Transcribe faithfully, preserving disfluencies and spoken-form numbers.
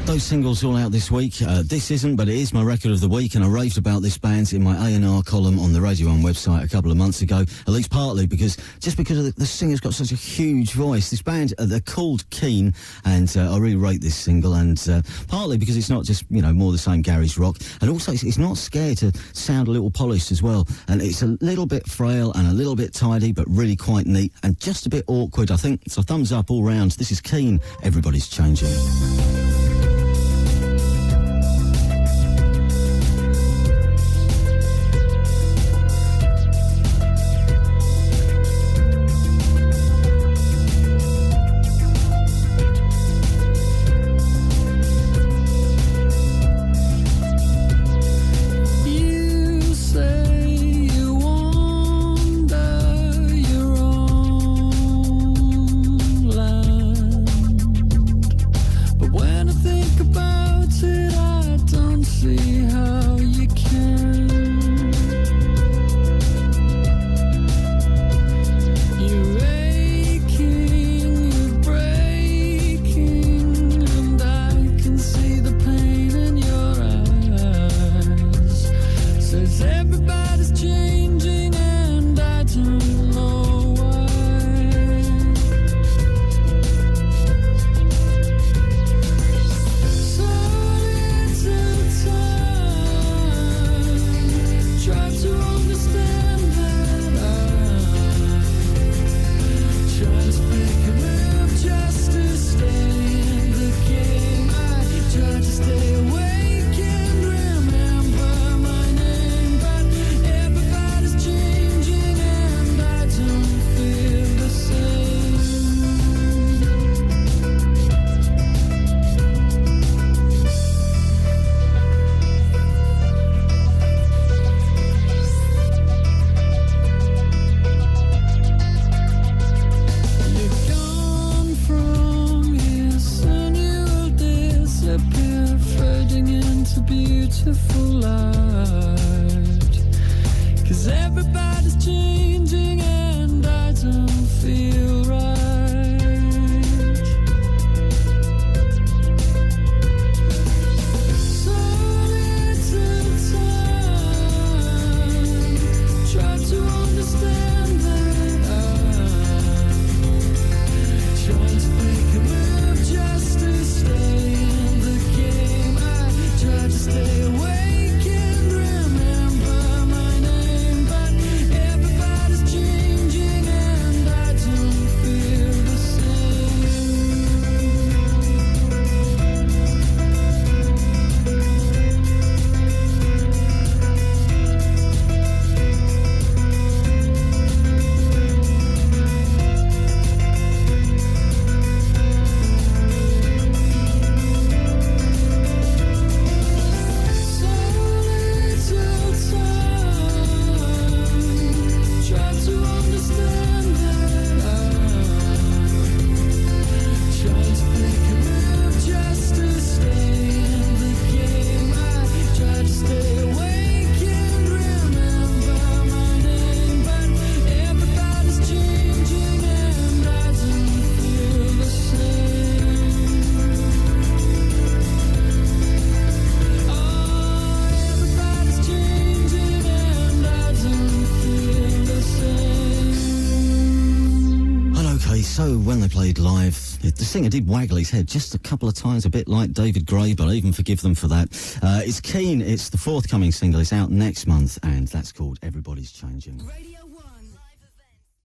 those singles all out this week. Uh, this isn't, but it is my record of the week, and I raved about this band in my A and R column on the Radio one website a couple of months ago, at least partly because, just because of the, the singer's got such a huge voice. This band, uh, they're called Keane, and uh, I really rate this single, and uh, partly because it's not just, you know, more the same garage rock, and also it's, it's not scared to sound a little polished as well, and it's a little bit frail and a little bit tidy, but really quite neat, and just a bit awkward, I think. So thumbs up all round. This is Keane, Everybody's Changing. So when they played live, the singer did waggle his head just a couple of times, a bit like David Gray, but I even forgive them for that. Uh, it's Keane, it's the forthcoming single, it's out next month, and that's called Everybody's Changing. Radio